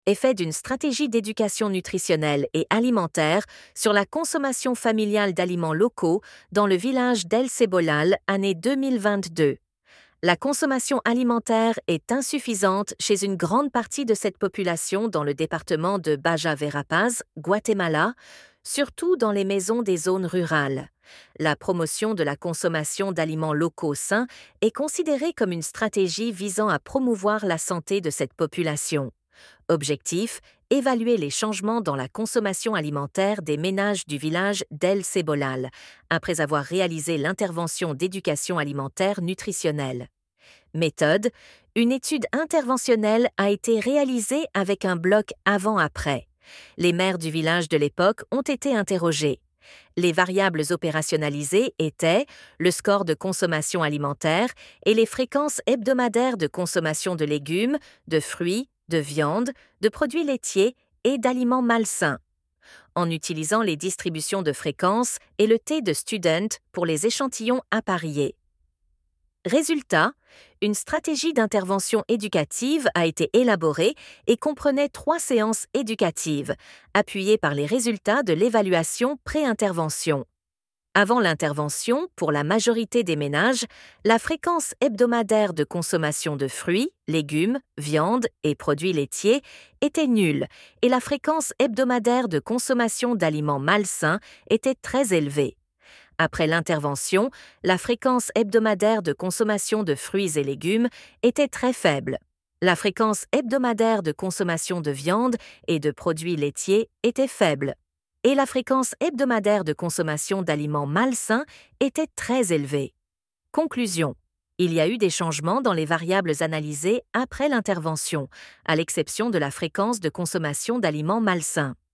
est fait d'une stratégie d'éducation nutritionnelle et alimentaire sur la consommation familiale d'aliments locaux dans le village d'El Cebolal, année 2022. La consommation alimentaire est insuffisante chez une grande partie de cette population dans le département de Baja Verapaz, Guatemala, surtout dans les maisons des zones rurales. La promotion de la consommation d'aliments locaux sains est considérée comme une stratégie visant à promouvoir la santé de cette population. Objectif: évaluer les changements dans la consommation alimentaire des ménages du village d'El Cebolal, après avoir réalisé l'intervention d'éducation alimentaire nutritionnelle. Méthode: une étude interventionnelle a été réalisée avec un bloc avant-après. Les maires du village de l'époque ont été interrogés. Les variables opérationnalisées étaient le score de consommation alimentaire et les fréquences hebdomadaires de consommation de légumes, de fruits, de viande, de produits laitiers et d'aliments malsains. En utilisant les distributions de fréquences et le T de Student pour les échantillons appariés. Résultat: une stratégie d'intervention éducative a été élaborée et comprenait 3 séances éducatives, appuyées par les résultats de l'évaluation pré-intervention. Avant l'intervention, pour la majorité des ménages, la fréquence hebdomadaire de consommation de fruits, légumes, viande et produits laitiers était nulle et la fréquence hebdomadaire de consommation d'aliments malsains était très élevée. Après l'intervention, la fréquence hebdomadaire de consommation de fruits et légumes était très faible. La fréquence hebdomadaire de consommation de viande et de produits laitiers était faible. Et la fréquence hebdomadaire de consommation d'aliments malsains était très élevée. Conclusion: il y a eu des changements dans les variables analysées après l'intervention, à l'exception de la fréquence de consommation d'aliments malsains.